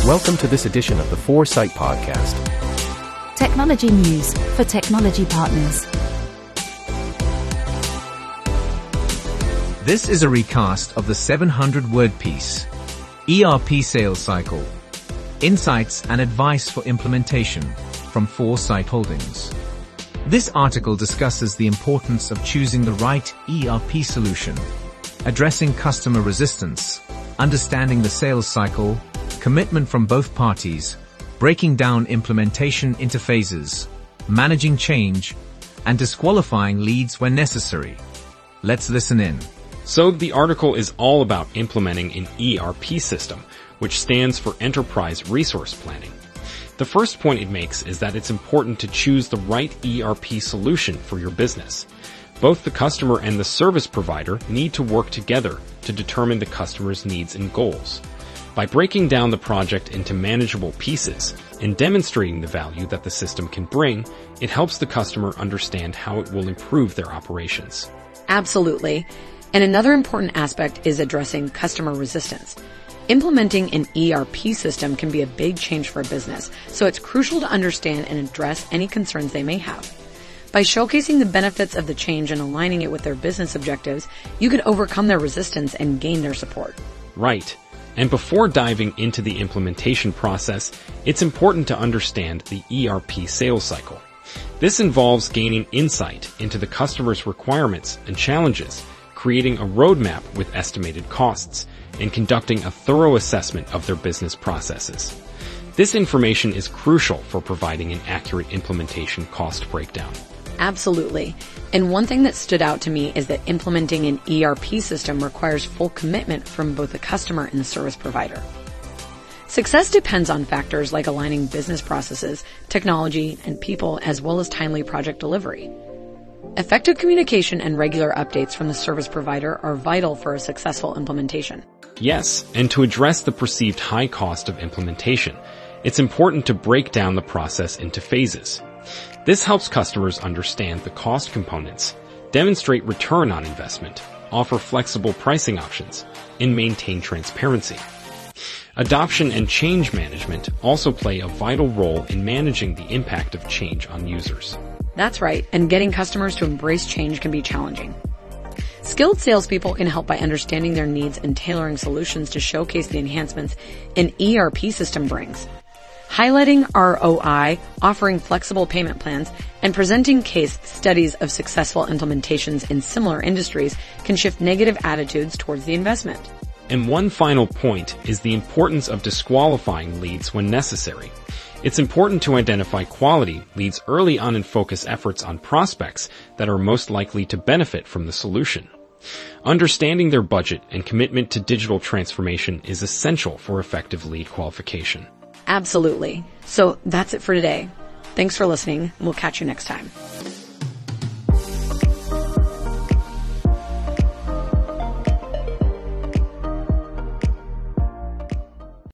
Welcome to this edition of the Foresight Podcast. Technology news for technology partners. This is a recast of the 700-word piece, ERP Sales Cycle, Insights and Advice for Implementation from Foresight Holdings. This article discusses the importance of choosing the right ERP solution, addressing customer resistance, understanding the sales cycle, commitment from both parties, breaking down implementation into phases, managing change, and disqualifying leads when necessary. Let's listen in. So the article is all about implementing an ERP system, which stands for Enterprise Resource Planning. The first point it makes is that it's important to choose the right ERP solution for your business. Both the customer and the service provider need to work together to determine the customer's needs and goals. By breaking down the project into manageable pieces and demonstrating the value that the system can bring, it helps the customer understand how it will improve their operations. Absolutely. And another important aspect is addressing customer resistance. Implementing an ERP system can be a big change for a business, so it's crucial to understand and address any concerns they may have. By showcasing the benefits of the change and aligning it with their business objectives, you can overcome their resistance and gain their support. Right. And before diving into the implementation process, it's important to understand the ERP sales cycle. This involves gaining insight into the customer's requirements and challenges, creating a roadmap with estimated costs, and conducting a thorough assessment of their business processes. This information is crucial for providing an accurate implementation cost breakdown. Absolutely. And one thing that stood out to me is that implementing an ERP system requires full commitment from both the customer and the service provider. Success depends on factors like aligning business processes, technology, and people, as well as timely project delivery. Effective communication and regular updates from the service provider are vital for a successful implementation. Yes, and to address the perceived high cost of implementation, it's important to break down the process into phases. This helps customers understand the cost components, demonstrate return on investment, offer flexible pricing options, and maintain transparency. Adoption and change management also play a vital role in managing the impact of change on users. That's right, and getting customers to embrace change can be challenging. Skilled salespeople can help by understanding their needs and tailoring solutions to showcase the enhancements an ERP system brings. Highlighting ROI, offering flexible payment plans, and presenting case studies of successful implementations in similar industries can shift negative attitudes towards the investment. And one final point is the importance of disqualifying leads when necessary. It's important to identify quality leads early on and focus efforts on prospects that are most likely to benefit from the solution. Understanding their budget and commitment to digital transformation is essential for effective lead qualification. Absolutely. So that's it for today. Thanks for listening. We'll catch you next time.